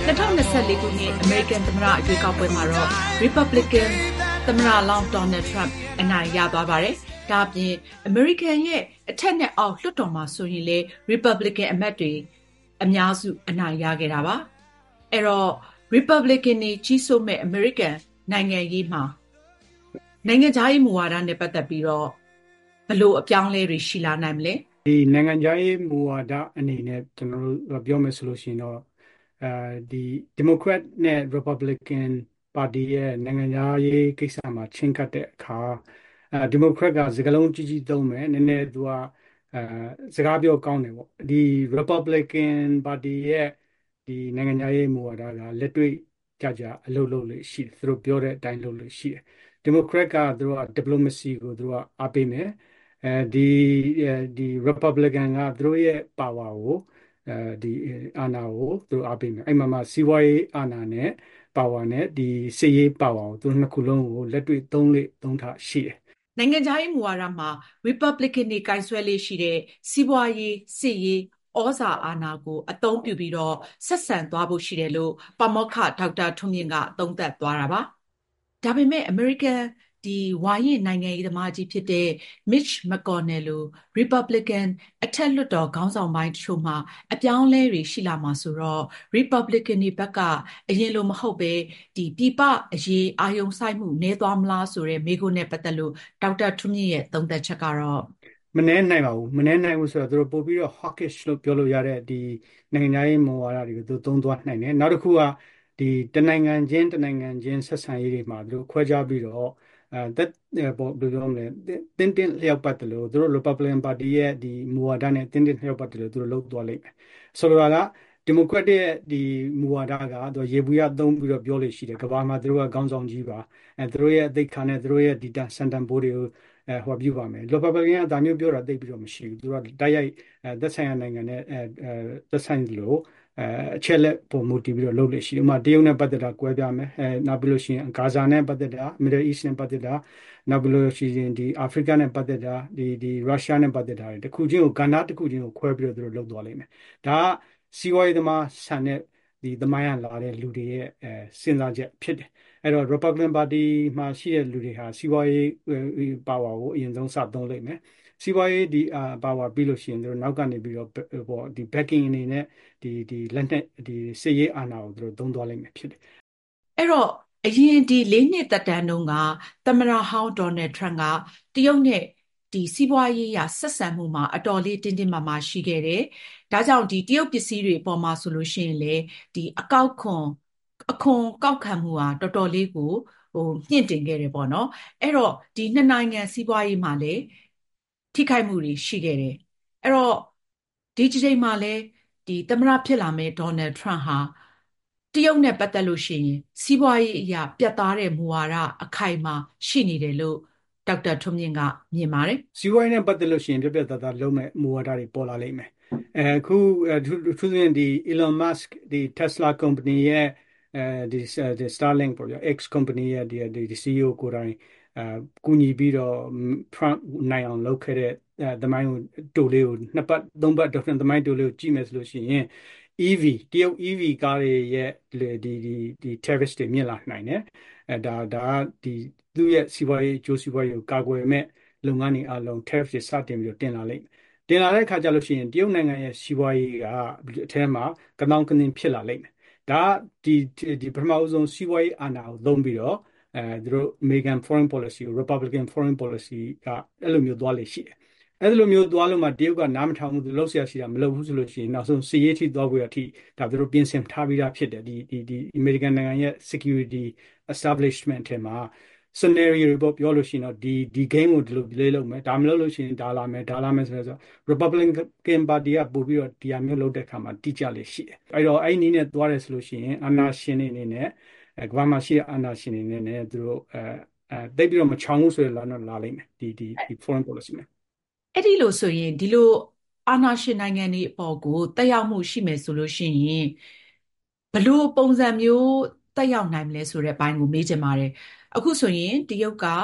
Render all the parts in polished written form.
2024 ခုနှစ်အမေရိကန်သမ္မတရွေးကောက်ပွဲမှာတော့ Republican သမ္မတလောင်း Donald Trump အနိုင်ရသွားပါတယ်။ဒါ့အပြင်အမေရိကန်ရဲ့အထက်နဲ့အောက်လွှတ်တော်မှာဆိုရင်လည်း Republican အမတ်တွေအများစုအနိုင်ရခဲ့တာပါ။အဲ့တော့ Republican တွေကြီးစိုးမဲ့အမေရိကန်နိုင်ငံရေးမှာနိုင်ငံခြားရေးမူဝါဒနဲ့ပတ်သက်ပြီးတော့ဘယ်လိုအပြောင်းအလဲတွေရှိလာနိုင်မလဲ။ဒီနိုင်ငံခြားရေးမူဝါဒအနေနဲ့ကျွန်တော်တို့ပြောမယ်ဆိုလို့ရှိရင်တော့ဒီ Democrat နဲ့ Republican ပါတီရဲ့နိုင်ငံခြားရေးကိစ္စမှာချင်းကပ်တဲ့အခါDemocrat ကစကားလုံးကြီးကြီးသုံးမယ်နည်းနည်းသူကစကားပြောကောင်းတယ်ပေါ့ဒီ Republican ပါတီရဲ့ဒီနိုင်ငံခြားရေးမူဝါဒကလက်တွေ့ကြအလုပ်လုပ်လို့ရှိတယ်သူတို့ပြောတဲ့အတိုင်းလုပ်လို့ရှိတယ် Democrat ကသူတို့က diplomacy ကိုသူတို့ကအားပေးမယ်ဒီ Republican ကသူတို့ရဲ့ power ကိုဒီအာဏာကိုသူတို့အားပေးမယ်အဲ့မှာစီးပွားရေးအာဏာနဲ့ power နဲ့ဒီစစ်ရေး power ကိုသူတို့နှစ်ခုလုံးကိုလက်တွေ့သုံးထားရှိတယ်နိုင်ငံခြားရေးမူဝါဒမှာ Republican တွေကင်ဆွဲလေးရှိတဲ့စီးပွားရေးစစ်ရေးဩဇာအာဏာကိုအသုံးပြုပြီးတော့ဆက်ဆံသွားဖို့ရှိတယ်လို့ပါမောက္ခဒေါက်တာထွန်းမြင့်ကသုံးသပ်သွားတာပါဒါပေမဲ့ American ဒီဝါရင့်နိုင်ငံရေးသမားကြီးဖြစ်တဲ့ Mitch McConnell လို Republican အထက်လွှတ်တော်ခေါင်းဆောင်ပိုင်းတချို့မှာအပြောင်းအလဲတွေရှိလာမှာဆိုတော့ Republican တွေဘက်ကအရင်လိုမဟုတ်ပဲဒီပြည်ပအရေးအာရုံစိုက်မှုနည်းသွားမလားဆိုတဲ့မေးခွန်းနဲ့ပတ်သက်လို့ဒေါက်တာထွန်းမြင့်ရဲ့သုံးသပ်ချက်ကတော့မနှဲနိုင်ပါဘူးမနှဲနိုင်ဘူးဆိုတော့သူတို့ပို့ပြီးတော့ hawkish လို့ပြောလို့ရတဲ့ဒီနိုင်ငံခြားရေးမူဝါဒတွေကိုသူသုံးသွားနိုင်တယ်နောက်တစ်ခုကဒီတနိုင်ငံချင်းဆက်ဆံရေးတွေမှာသူတို့ခွဲခြားပြီးတော့တက်ပေါ့ဘယ်လိုပြောမလဲတင်းလျောက်ပတ်တယ်လို့သူတို့ Republican Party ရဲ့ဒီမူဝါဒနဲ့တင်းလျောက်ပတ်တယ်လို့သူတို့လုပ်သွားလိမ့်မယ်ဆိုလိုတာကဒီမိုကရက်တစ်ရဲ့ဒီမူဝါဒကသူရေဘူးရသုံးပြီးတော့ပြောလို့ရှိတယ်ကမ္ဘာမှာသူတို့ကခေါင်းဆောင်ကြီးပါသူတို့ရဲ့အသိခါနဲ့သူတို့ရဲ့ဒီစန်တန်ဘိုးတွေကိုဟောပြုပါမယ် Republican ကဒါမျိုးပြောတာသိပြီးတော့မရှိဘူးသူတို့ကတိုက်ရိုက်သက်ဆိုင်ရာနိုင်ငံနဲ့သက်ဆိုင်လို့အချက်လက်ပုံမူတည်ပြီးတော့လုပ်လို့ရှိတယ်ဥပမာတရုတ်နဲ့ပတ်သက်တာကွဲပြားမယ်နောက်ပြီးလို့ရှိရင်ဂါဇာနဲ့ပတ်သက်တာ Middle East နဲ့ပတ်သက်တာနောက်ပြီးလို့ရှိရင်ဒီအာဖရိကနဲ့ပတ်သက်တာဒီရုရှားနဲ့ပတ်သက်တာတခုချင်းကိုကဏ္ဍတစ်ခုချင်းကိုခွဲပြီးတော့သူတို့လုပ်သွားလိမ့်မယ်ဒါကစီးပွားရေးသမားဆန်တဲ့ဒီသမိုင်းရလာတဲ့လူတွေရဲ့စဉ်းစားချက်ဖြစ်တယ်အဲ့တော့ Republican Party မှာရှိတဲ့လူတွေဟာစီးပွားရေး power ကိုအရင်ဆုံးစသုံးလိမ့်မယ်စီးပွားရေးဒီ power ပြီးလို့ရှိရင်သူတို့နောက်ကနေပြီးတော့ပေါ့ဒီ backing အနေနဲ့ဒီလက်နဲ့ဒီစစ်ရေးအာဏာကိုသူတို့သုံးသွားလိမ့်မယ်ဖြစ်တယ်အဲ့တော့အရင်ဒီ၄နှစ်သက်တမ်းတုန်းကသမ္မတဟောင်းဒေါ်နယ်ထရန့်ကတရုတ်နဲ့ဒီစီးပွားရေးရာဆက်ဆံမှုမှာအတော်လေးတင်းမာရှိခဲ့တယ်။ဒါကြောင့်ဒီတရုတ်ပစ္စည်းတွေအပေါ်မှာဆိုလို့ရှိရင်လေဒီအခွန်ကောက်ခံမှုဟာတော်တော်လေးကိုမြင့်တင်ခဲ့တယ်ပေါ့နော်။အဲ့တော့ဒီနှစ်နိုင်ငံစီးပွားရေးမှာလည်းထိခိုက်မှုတွေရှိခဲ့တယ်။အဲ့တော့ဒီချိန်မှာလည်းဒီသမ္မတဖြစ်လာမဲ့ဒေါ်နယ်ထရန့်ဟာတရုတ်နဲ့ပတ်သက်လို့ရှိရင်စီးပွားရေးအရာပြတ်သားတဲ့မူဝါဒအခိုင်အမာရှိနေတယ်လို့ဒေါက်တာထွန်းမြင့်ကမြင်ပါတယ်စီးပွားရေးနဲ့ပတ်သက်လို့ရှိရင်ပြတ်သားလုံးမဲ့မူဝါဒတွေပေါ်လာလိမ့်မယ်အခုသူစဉ်ဒီ Elon Musk ဒီ Tesla company ရဲ့ဒီ Starlink ပေါ့ဗျာ X company ရဲ့ဒီ CEO ကိုယ်တိုင်ကူညီပြီးတော့ Trump နိုင်အောင်လုပ်ခဲ့တဲ့သမိုင်းတိုလေးကိုနှစ်ပတ်သုံးပတ်သမိုင်းတိုလေးကိုကြည့်မယ်ဆိုလို့ရှိရင် EV တရုတ် EV ကားတွေရဲ့ဒီ tariffs တွေမြင့်လာနိုင်တယ်ဒါဒီသူ့ရဲ့စီးပွားရေးအကျိုးစီးပွားရေးကိုကာကွယ်မဲ့လုပ်ငန်းတွေအလုံး tariff တွေစတင်ပြီးတော့တင်လာလိမ့်မယ်တင်လာတဲ့အခါကျလို့ရှိရင်တရုတ်နိုင်ငံရဲ့စီးပွားရေးကအထဲမှာကတောင်းကနင်းဖြစ်လာလိမ့်မယ်ဒါဒီပထမဦးဆုံးစီးပွားရေးအာဏာကိုသုံးပြီးတော့သူတို့ American foreign policy ကို Republican foreign policy ကအဲ့လိုမျိုးသွားလေရှိတယ်အဲ့လိုမျိုးသွားလို့မှတရုတ်ကနားမထောင်ဘူးသူလှုပ်ရှားရှိတာမလုပ်ဘူးဆိုလို့ရှိရင်နောက်ဆုံးစီရေးထိသွားပြီးအထိဒါသူတို့ပြင်ဆင်ထားပြီးသားဖြစ်တယ်ဒီ American နိုင်ငံရဲ့ security establishment ထဲမှာ scenario တွေပေါ့ပြောလို့ရှိရင်တော့ဒီ game ကိုဒီလို play လုပ်မယ်ဒါမလုပ်လို့ရှိရင်ဒါလာမယ်ဆိုတော့ Republican Party ကပို့ပြီးတော့ဒီအမျိုးလုပ်တဲ့အခါမှာတိကျလေးရှိတယ်အဲ့တော့အဲ့နည်းနဲ့သွားတယ်ဆိုလို့ရှိရင်အာဏာရှင်တွေအနေနဲ့ကမ္ဘာမှာရှိတဲ့အာဏာရှင်တွေအနေနဲ့သူတို့တိတ်ပြီးတော့မချောင်ဘူးဆိုရင်လာလိမ့်မယ်ဒီ foreign policy နဲ့အဲ့ဒီလိုဆိုရင်ဒီလိုအာဏာရှင်နိုင်ငံတွေအပေါ်ကိုတက်ရောက်မှုရှိမယ်ဆိုလို့ရှိရင်ဘလို့ပုံစံမျိုးတက်ရောက်နိုင်မလဲဆိုတဲ့ဘိုင်းကိုမေးချင်ပါတယ်အခုဆိုရင်တရုတ်ကဒီ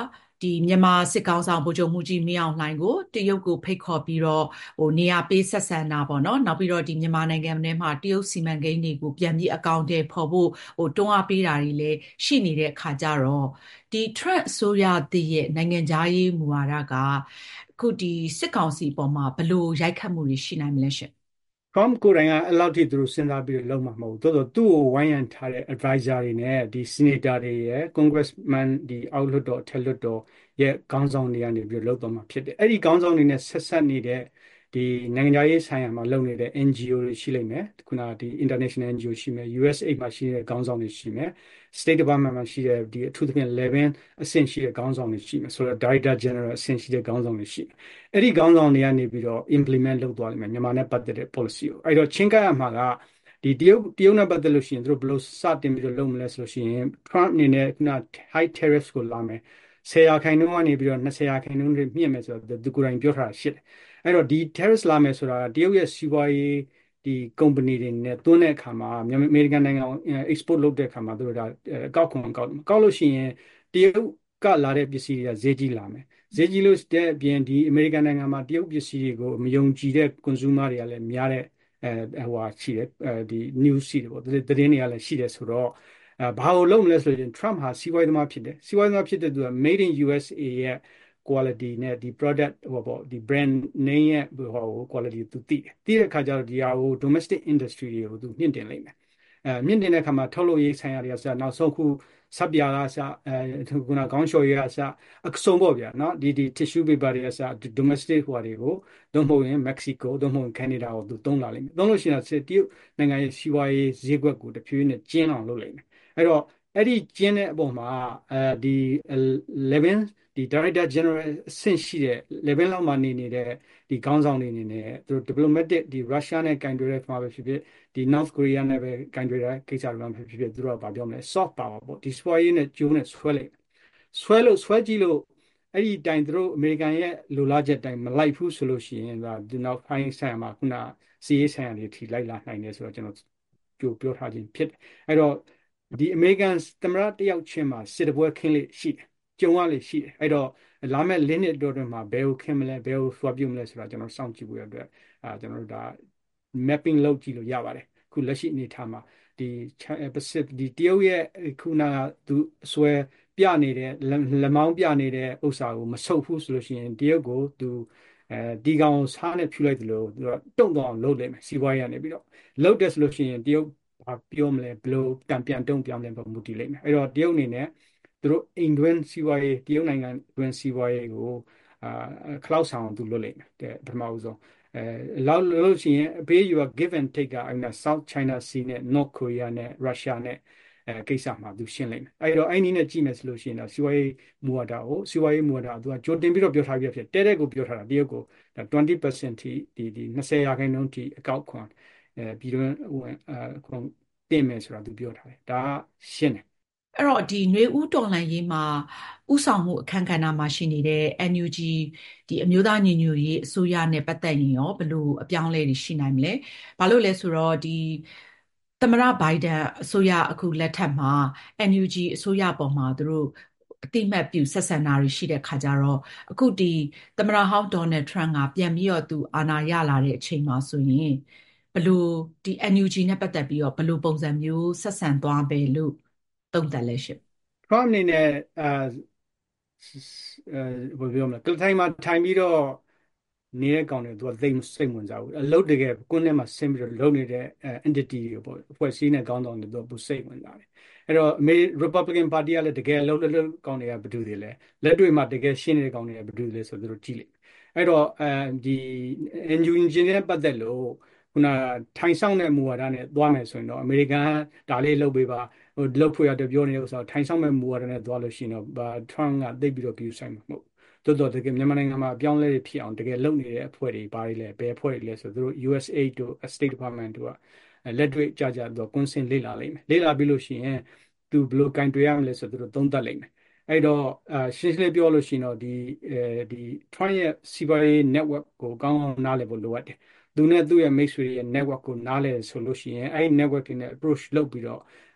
ဒီမြန်မာစစ်ကောင်ဆောင်ဗိုလ်ချုပ်မှုကြီးမင်းအောင်လှိုင်ကိုတရုတ်ကိုဖိတ်ခေါ်ပြီးတော့နေရာပေးဆက်ဆံတာပေါ့နော်နောက်ပြီးတော့ဒီမြန်မာနိုင်ငံထဲမှာတရုတ်စီမံကိန်းတွေကိုပြန်ပြီးအကောင့်တွေဖော်ဖို့တွန်းအားပေးတာတွေလည်းရှိနေတဲ့အခါကျတော့ဒီ Trump အစိုးရသစ်ရဲ့နိုင်ငံခြားရေးမူဝါဒကအခုဒီစစ်ကောင်စီပေါ်မှာဘယ်လိုရိုက်ခတ်မှုတွေရှိနိုင်မလဲရှင် Trump ကိုယ်တိုင်ကအဲ့လောက်ထိသူတို့စဉ်းစားပြီးလုံးမှာမဟုတ်ဘူးသို့တော့သူ့ကိုဝိုင်းရံထားတဲ့ advisor တွေနဲ့ဒီ senator တွေရဲ့ congressman ဒီအောက်လွှတ်တော်အထက်လွှတ်တော်ရဲ့ခေါင်းဆောင်တွေကနေပြီးလုံးသွားမှာဖြစ်တယ်အဲ့ဒီခေါင်းဆောင်တွေနဲ့ဆက်ဆက်နေတဲ့ဒီနိုင်ငံခြားရေးဆိုင်ရာမှာလုပ်နေတဲ့ NGO တွေရှိလိမ့်မယ်ခုနဒီ international NGO ရှိမယ် USAID မှာရှိတဲ့ခေါင်းဆောင်တွေရှိမယ် State Department မှာရှိတဲ့ဒီအထူးသဖြင့်11အဆင့်ရှိတဲ့ခေါင်းဆောင်တွေရှိမယ်ဆိုတော့ Director General အဆင့်ရှိတဲ့ခေါင်းဆောင်တွေရှိမယ်အဲ့ဒီခေါင်းဆောင်တွေကနေပြီးတော့ implement လုပ်သွားလိမ့်မယ်မြန်မာနဲ့ပတ်သက်တဲ့ policy ကိုအဲ့တော့ချင်းကပ်ရမှာကဒီတရုတ်နဲ့ပတ်သက်လို့ရှိရင်သူတို့ဘယ်လိုစတင်ပြီးတော့လုပ်မလဲဆိုလို့ရှိရင် Trump အနေနဲ့ခုန high tariffs ကိုလာမယ်10%ကနေပြီးတော့20%တွေမြင့်မယ်ဆိုတော့သူကိုယ်တိုင်ပြောထားတာရှိတယ်အဲ့တော့ဒီ tariffs လာမယ်ဆိုတာတရုတ်ရဲ့စီးပွားရေးဒီ company တွေနဲ့တွန်းတဲ့အခါမှာအမေရိကန်နိုင်ငံ export လုပ်တဲ့အခါမှာသူတို့ဒါအကောက်ခွန်ကောက်လို့ရှိရင်တရုတ်ကလာတဲ့ပစ္စည်းတွေကဈေးကြီးလာမယ်ဈေးကြီးလို့တဲ့အပြင်ဒီအမေရိကန်နိုင်ငံမှာတရုတ်ပစ္စည်းတွေကိုမယုံကြည်တဲ့ consumer တွေကလည်းများတဲ့ဟိုဟာရှိတယ်ဒီ news ရှိတယ်ပေါ့သတင်းတွေကလည်းရှိတယ်ဆိုတော့ဘာကိုလုပ်မလဲဆိုရင် Trump ဟာစီးပွားရေးသမားဖြစ်တယ်စီးပွားရေးသမားဖြစ်တဲ့သူက made in USA ရဲ့ quality နဲ့ဒီ product ဟိုပေါ့ဒီ brand name ရဲ့ဟို quality သူသိတဲ့အခါကျတော့ဒီဟာကို domestic industry တွေကိုသူမြင့်တင်လိုက်မယ်မြင့်တင်တဲ့အခါမှာထုတ်လုပ်ရေးဆိုင်ရာတွေကစနောက်ဆုံးခုစပ်ပြာကစခုနခေါင်းလျှော်ရေးကစအစုံပေါ့ဗျာเนาะဒီ tissue paper တွေကစ domestic ဟိုတွေကိုသို့မဟုတ်ရင် Mexico သို့မဟုတ် Canada ကိုသူသုံးလာလိမ့်မယ်သုံးလို့ရှိရင်တရုတ်နိုင်ငံရဲ့စီးပွားရေးဈေးကွက်ကိုတဖြည်းဖြည်းနဲ့ကျင်းအောင်လုပ်လိမ့်မယ်အဲ့တော့အဲ့ဒီကျင်းတဲ့အပေါ်မှာဒီ11ဒီ Director General အဆင့်ရှိတဲ့ level လောက်မှာနေတဲ့ဒီခေါင်းဆောင်တွေအနေနဲ့သူတို့ diplomatic ဒီ Russia နဲ့ကင်တွယ်တဲ့မှာပဲဖြစ်ဖြစ်ဒီ North Korea နဲ့ပဲကင်တွယ်တဲ့ကိစ္စတွေမှာဖြစ်ဖြစ်သူတို့ကဗာပြောမလဲ soft power ပေါ့ဒီ sway နဲ့ကျိုးနဲ့ဆွဲလိုက်ဆွဲကြည့်လို့အဲ့ဒီတိုင်သူတို့အမေရိကန်ရဲ့လိုလားချက်တိုင်မလိုက်ဘူးဆိုလို့ရှိရင်ဒါဒီနောက်ပိုင်းဆိုင်ရာမှာခုနစီးရေးဆိုင်ရာတွေထိလိုက်လာနိုင်တယ်ဆိုတော့ကျွန်တော်ကြိုပြောထားခြင်းဖြစ်တယ်အဲ့တော့ဒီအမေရိကန်သမ္မတတယောက်ချင်းမှာစစ်တပွဲခင်းလေးရှိတယ်ကြုံရလေရှိတယ်အဲ့တော့လာမယ့်လင်းနှစ်အတွင်းမှာဘယ်ကိုခင်းမလဲဘယ်ကိုဆွာပြုတ်မလဲဆိုတာကျွန်တော်စောင့်ကြည့်ဖို့ရအတွက်ကျွန်တော်တို့ဒါ mapping လုပ်ကြည့်လို့ရပါတယ်ခုလက်ရှိအနေထားမှာဒီ Pacific ဒီတရုတ်ရဲ့ခုနကသူအစွဲပြနေတဲ့လက်မောင်းပြနေတဲ့ဥစ္စာကိုမဆုတ်ဘူးဆိုလို့ရှိရင်တရုတ်ကိုသူဒီကောင်စားနဲ့ဖြူလိုက်တယ်လို့သူကတုံ့တော့အောင်လုပ်လိမ့်မယ်စီးပွားရေးကနေပြီးတော့လုပ်တယ်ဆိုလို့ရှိရင်တရုတ်ဘာပြောမလဲဘယ်လိုတံပြန်တုံ့ပြန်လဲပုံမူတည်လိမ့်မယ်အဲ့တော့တရုတ်အနေနဲ့သူတို့အိမ်တွင်းစီးပွားရေးတရုတ်နိုင်ငံတွင်းစီးပွားရေးကိုခလောက်ဆောင်သူလုပ်လိမ့်မယ်တဲ့ပထမဦးဆုံးလောက်လို့ရှိရင်အပေးယူက give and take ကအဲ့ဒါ South China Sea နဲ့ North Korea နဲ့ Russia နဲ့ကိစ္စမှာသူရှင်းလိမ့်မယ်အဲ့တော့အဲ့ဒီနဲ့ကြည့်မယ်ဆိုလို့ရှိရင်တော့စီးပွားရေးမူဝါဒကိုစီးပွားရေးမူဝါဒသူကကြိုတင်ပြီးတော့ပြောထားပြီးဖြစ်တဲ့ကိုပြောထားတာတရုတ်ကို20% ထိဒီ20%ထိအကောက်ခွန်ပြီးတော့ခွန်တင်မယ်ဆိုတာသူပြောထားတယ်ဒါကရှင်းတယ်အဲ့တော့ဒီຫນွေဦးတော်လှန်ရေးမှာဥဆောင်မှုအခမ်းကဏ္ဍမှာရှိနေတဲ့ NUG ဒီအမျိုးသားညီညွတ်ရေးအစိုးရနဲ့ပတ်သက်ရင်ရောဘယ်လိုအပြောင်းအလဲတွေရှိနိုင်မလဲ။ဘာလို့လဲဆိုတော့ဒီသမ္မတဘိုင်ဒန်အစိုးရအခုလက်ထက်မှာ NUG အစိုးရပေါ်မှာသူတို့အတိမတ်ပြုဆက်ဆံတာတွေရှိတဲ့ခါကြတော့အခုဒီသမ္မတဟောင်းဒေါ်နယ်ထရန့်ကပြန်ပြီးတော့သူအာဏာရလာတဲ့အချိန်မှာဆိုရင်ဘယ်လိုဒီ NUG နဲ့ပတ်သက်ပြီးတော့ဘယ်လိုပုံစံမျိုးဆက်ဆံသွားပဲလို့သုံးသပ်လဲရှင် Trump အနေနဲ့ဘယ်ပြောမလဲကလထိုင်မှာထိုင်ပြီးတော့နေတဲ့ကောင်တွေသူကသိစိတ်ဝင်စားဘူးအလုပ်တကယ်ကွန်းထဲမှာဆင်းပြီးတော့လုပ်နေတဲ့ entity တွေပေါ့အဖွဲ့အစည်းနဲ့ကောင်းဆောင်တွေသူကသူစိတ်ဝင်စားတယ်အဲ့တော့ Republican Party ကလည်းတကယ်လုပ်ကောင်တွေကဘယ်သူတွေလဲလက်တွေ့မှာတကယ်ရှင်းနေတဲ့ကောင်တွေကဘယ်သူတွေလဲဆိုသူတို့ကြည့်လိမ့်မယ်အဲ့တော့ဒီ NUG နဲ့ပတ်သက်လို့ခုနထိုင်ဆောင်တဲ့မူဝါဒနဲ့သွားမယ်ဆိုရင်တော့အမေရိကန်ဒါလေးလုပ်ပေးပါဟိုလုပ်ဖို့ရတဲ့ပြောနေတဲ့ဥစ္စာထိုင်ဆောင်မဲ့မူဝါဒနဲ့သွားလို့ရှိရင်တော့Trump ကသိပြီးတော့ကြည့်ဆိုင်မှာမဟုတ်တော်တော်တကယ်မြန်မာနိုင်ငံမှာအပြောင်းလဲဖြစ်အောင်တကယ်လုပ်နေတဲ့အဖွဲ့တွေဘာတွေလဲဘယ်အဖွဲ့တွေလဲဆိုသူတို့ USAID တို့ State Department တို့ကလက်တွေ့ကြကြတော့ကွန်းစင်လေ့လာလိမ့်မယ်လေ့လာပြီးလို့ရှိရင်သူဘယ်လိုကင်တွယ်ရမလဲဆိုသူတို့သုံးသပ်လိမ့်မယ်အဲ့တော့ရှင်းရှင်းလေးပြောလို့ရှိရင်တော့ဒီ Trump ရဲ့စီးပွားရေး network ကိုကောင်းကောင်းနားလည်ဖို့လိုအပ်တယ်သူနဲ့သူ့ရဲ့မိတ်ဆွေရဲ့ network ကိုနားလည်ဆိုလို့ရှိရင်အဲ့ဒီ network တွေနဲ့ approach လုပ်ပြီးတော့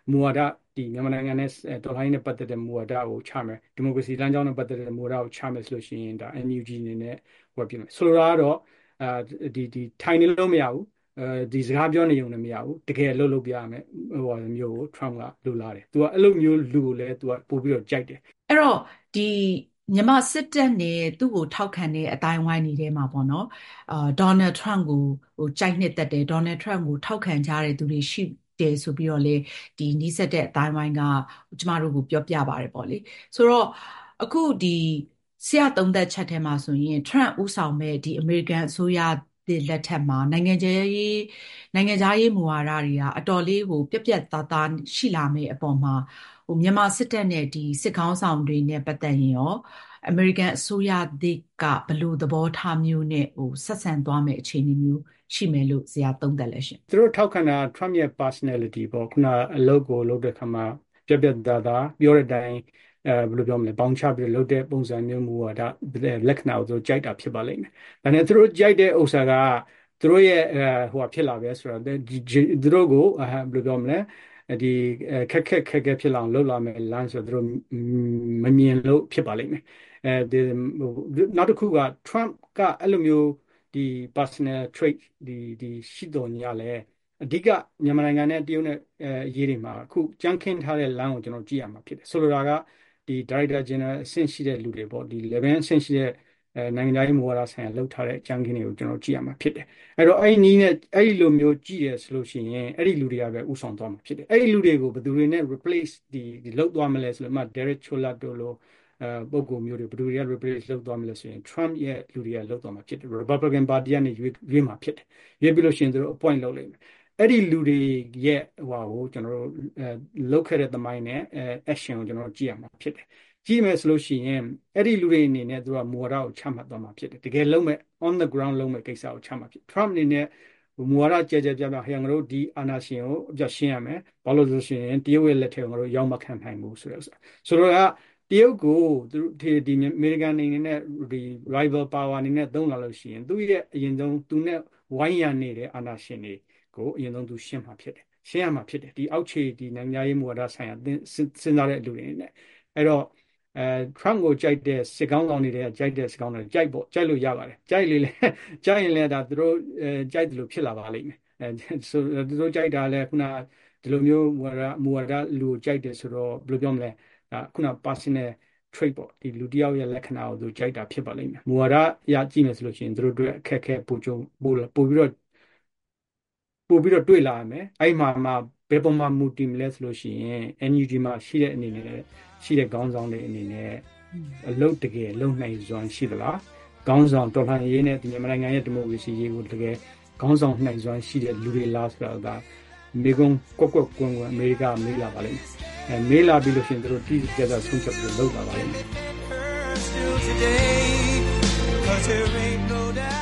မူဝါဒဒီမြန်မာနိုင်ငံနဲ့တော်လှန်ရေးနဲ့ပတ်သက်တဲ့မူဝါဒကိုချမယ်ဒီမိုကရေစီလမ်းကြောင်းနဲ့ပတ်သက်တဲ့မူဝါဒကိုချမယ်ဆိုလို့ရှိရင်ဒါ NUG အနေနဲ့ဟောပြမယ်ဆိုလိုတာကတော့ဒီထိုင်နေလို့မရဘူးဒီစကားပြောနေုံနဲ့မရဘူးတကယ်လုပ်ပြရမယ်ဟိုမျိုးကို Trump ကလိုလားတယ်သူကအဲ့လိုမျိုးလူကိုလည်းသူကပို့ပြီးတော့ကြိုက်တယ်အဲ့တော့ဒီမြန်မာစစ်တပ်နဲ့သူ့ကိုထောက်ခံတဲ့အတိုင်းဝိုင်းနေထဲမှာပေါ့နော်ဒေါ်နယ်ထရန့်ကိုကြိုက်နှစ်သက်တယ်ဒေါ်နယ်ထရန့်ကိုထောက်ခံကြတဲ့သူတွေရှိတယ်ဆိုပြီးတော့လေဒီနီးစပ်တဲ့အတိုင်းဝိုင်းကကျမတို့ကိုပြောပြပါတယ်ပေါ့လေဆိုတော့အခုဒီဆရာသုံးသက်ချက်ထဲမှာဆိုရင်ထရန့်ဦးဆောင်မဲ့ဒီအမေရိကန်အစိုးရလက်ထက်မှာနိုင်ငံခြားရေးမူဝါဒတွေကအတော်လေးကိုပြက်ပြက်သားသားရှိလာမဲ့အပေါ်မှာမြန်မာစစ်တပ်နဲ့ဒီစစ်ခေါင်းဆောင်တွေနဲ့ပတ်သက်ရင်ရောအမေရိကန်အစိုးရသစ်ကဘယ်လိုသဘောထားမျိုးနဲ့ဆက်ဆံသွားမယ့်အခြေအနေမျိုးရှိမယ်လို့ဇာတ်သုံးသပ်လဲရှင်သူတို့ထောက်ခံတာ Trump ရဲ့ personality ပေါ့ခုနအလုပ်ကိုလုပ်တဲ့ခါမှာပြက်ပြက်သားသားပြောတဲ့အတိုင်းဘယ်လိုပြောမလဲပေါင်းချပြီးလုပ်တဲ့ပုံစံမျိုးမူဝါဒလက္ခဏာကိုသူတို့ကြိုက်တာဖြစ်ပါလိမ့်မယ်။ဒါနဲ့သူတို့ကြိုက်တဲ့ဥစ္စာကသူတို့ရဲ့ဟိုဖြစ်လာပဲဆိုတော့သူတို့ကိုဘယ်လိုပြောမလဲဒီခက်ဖြစ်လာအောင်လုပ်လာမယ်လမ်းဆိုတော့သူတို့မမြင်လို့ဖြစ်ပါလိမ့်မယ်နောက်တစ်ခုက Trump ကအဲ့လိုမျိုးဒီ personal trait ဒီရှိတော်ညာလဲအဓိကမြန်မာနိုင်ငံနဲ့တရုတ်နဲ့အရေးတွေမှာအခုကြမ်းခင်းထားတဲ့လမ်းကိုကျွန်တော်ကြည့်ရမှာဖြစ်တယ်ဆိုလိုတာကဒီ Director General အဆင့်ရှိတဲ့လူတွေပေါ့ဒီ level အဆင့်ရှိတဲ့နိုင်ငံသားရေးမူဝါဒဆိုင်ရာလှုပ်ထားတဲ့အကြမ်းခင်းတွေကိုကျွန်တော်ကြည့်ရမှာဖြစ်တယ်အဲ့တော့အဲ့နီးနဲ့အဲ့ဒီလိုမျိုးကြည့်ရဆိုလို့ရှိရင်အဲ့ဒီလူတွေကပဲဥဆောင်သွားမှာဖြစ်တယ်အဲ့ဒီလူတွေကိုဘယ်သူတွေနဲ့ replace ဒီလှုပ်သွားမလဲဆိုလို့မှ Derek Chollet တို့လိုပုံကူမျိုးတွေဘယ်သူတွေက replace လုပ်သွားမလဲဆိုရင် Trump ရဲ့လူတွေကလုပ်သွားမှာဖြစ်တယ် Republican Party ကနေရွေးမှာဖြစ်တယ်ရွေးပြီးလို့ရှိရင်သူတို့ appoint လုပ်လိမ့်မယ်အဲ့ဒီလူတွေရဲ့ဟိုကိုကျွန်တော်တို့လုပ်ခဲ့တဲ့သမိုင်းနဲ့action ကိုကျွန်တော်ကြည့်ရမှာဖြစ်တယ်ကြည့်မယ်ဆိုလို့ရှိရင်အဲ့ဒီလူတွေအနေနဲ့သူကမူဝါဒကိုချမှတ်သွားမှာဖြစ်တယ်တကယ်လုံးမဲ့ on the ground လုံးမဲ့ကိစ္စကိုချမှတ်ဖြစ် Trump အနေနဲ့မူဝါဒကြဲပြဟဲ့ငါတို့ဒီအာဏာရှင်ကိုအပြတ်ရှင်းရမယ်ဘာလို့ဆိုရှင်တရုတ်ရဲ့လက်ထဲကိုငါတို့ရောက်မခံနိုင်ဘူးဆိုတော့ဆိုတော့တရုတ်ကိုသူဒီအမေရိကန်အနေနဲ့ဒီ rival power အနေနဲ့သုံးလာလို့ရှိရင်သူရဲ့အရင်ဆုံးသူနဲ့ဝိုင်းရံနေတဲ့အာဏာရှင်တွေကိုအရင်ဆုံးသူရှင်းမှာဖြစ်တယ်ရှင်းရမှာဖြစ်တယ်ဒီအောက်ခြေဒီနိုင်ငံရေးမူဝါဒဆိုင်ရာစဉ်းစားတဲ့လူတွေနဲ့အဲ့တော့Trump ကိုကြိုက်တဲ့စစ်ကောင်းဆောင်တွေကကြိုက်တဲ့စစ်ကောင်းတွေကြိုက်ပေါ့ကြိုက်လို့ရပါတယ်ကြိုက်လေကြိုက်ရင်လည်းဒါသူတို့ကြိုက်တယ်လို့ဖြစ်လာပါလိမ့်မယ်ဆိုသူတို့ကြိုက်တာလည်းခုနဒီလိုမျိုးမူဝါဒလူကိုကြိုက်တယ်ဆိုတော့ဘယ်လိုပြောမလဲခုန personal trait ပေါ့ဒီလူတယောက်ရဲ့လက္ခဏာကိုသူကြိုက်တာဖြစ်ပါလိမ့်မယ်မူဝါဒရကြည့်မယ်ဆိုလို့ရှိရင်သူတို့တွေ့အခက်အခဲပိုပြီးတော့တွေ့လာရမယ်အဲ့မှာဘယ်ပုံမှာမူတည်မလဲဆိုလို့ရှိရင် NUG မှာရှိတဲ့အနေနဲ့ရှိတဲ့ခေါင်းဆောင်တွေအနေနဲ့အလုပ်တကယ်လုပ်နိုင်စွမ်းရှိသလားခေါင်းဆောင်တော်လှန်ရေးနဲ့ဒီမြန်မာနိုင်ငံရဲ့ဒီမိုကရေစီရေးကိုတကယ်ခေါင်းဆောင်နိုင်စွမ်းရှိတဲ့လူတွေလားဆိုတာကမိကုံကွက်ကွန်းအမေရိကမေးလာပါလိမ့်မယ်မေးလာပြီးလို့ရှိရင်တို့တိကျကျဆုံးဖြတ်ပြီးလုပ်လာပါလိမ့်မယ်